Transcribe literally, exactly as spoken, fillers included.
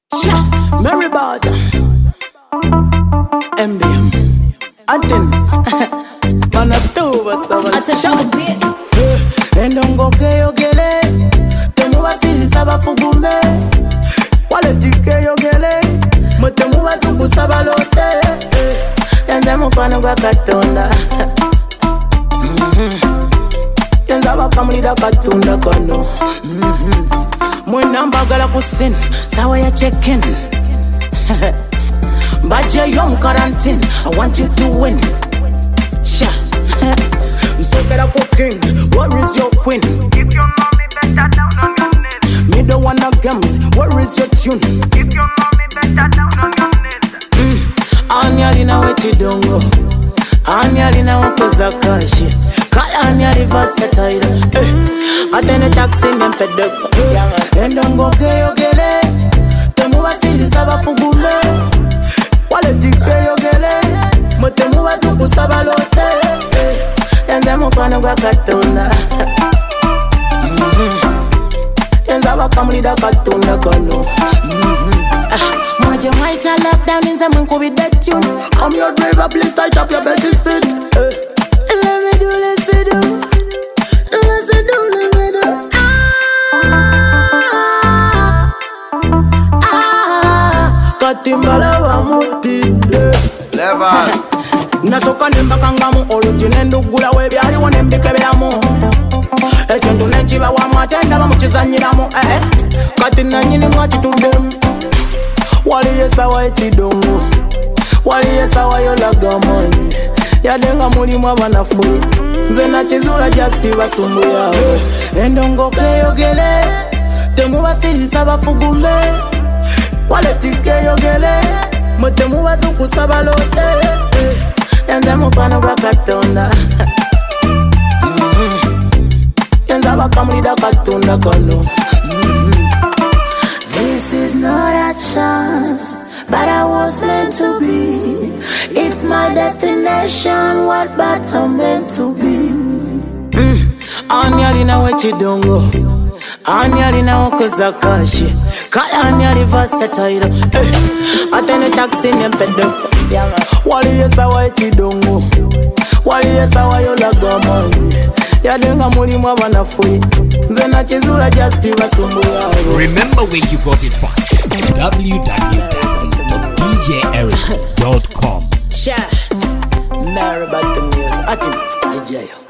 Mary Bata M B M Attendance Manatuba Savana Endongo Keyogele Temuwa Sili Saba Fugume Wale Dike Yogele Mutemuwa Zuku Saba Lote Tenzemu Kwanu Kwa Katonda Tenzaba Kamulida Katunda Kono Mwina mbagala kusini Sawa ya check-in Baje yom quarantine I want you to win Sha Nsokera ku king Where is your queen? If your mommy better down on your knees. Me don't wanna games Where is your tune? If your mommy better down on your knees. Mm. Anyali na wechi dongo Anyali na wakoza kashi Kala anyali versatile eh. Atene taxi nempedeko Endongo keyogele Temuwa Sili Saba Fugume Wale Dike Yogele Mutemuwa Zuku Saba Lote Tenzemu Kwanu Kwa Katonda Tenzaba Kamulida Katunda Kono Maje Maita lockdown in the Mungu with that tune. I'm your driver, please tight up your belt seat. uh. Let me do, let's do Let's do, let me do Ah, ah Katimbala wa muti Level Nasoka nimba kangamu Origine ndugula webyali wane mbikeberamu Echendu nenchiba wa mwatenda bamuchizanyiramu eh. Kati nanyini mwachitudemu Waliye sawa echidongo Waliye sawa yolagamani Yadenga mulimu abanafu Nze nachizula justi basumbu yawe Endongo keyogele Temuwa Sili Saba Fugume Wale Dike Yogele Mutemuwa Zuku Saba Lote Tenzemu Kwanu Kwa Katonda Tenzaba Kamulida Katunda Kono This is not a chance, but I was meant to be. It's my destination, what but I'm meant to be. mm. Anyali na wechi dongo Anyali na wakoza kashi Kala anyali versatile eh. Atene taxi nempedeko Waliye sawa echi dongo Waliye sawa yolagamani Yadenga mulimu abanafu Nze nachizula justi basumbu yawe Remember where you got it from. w w w dot d j eric dot com Sha Mary Bata Music Ati Jijayo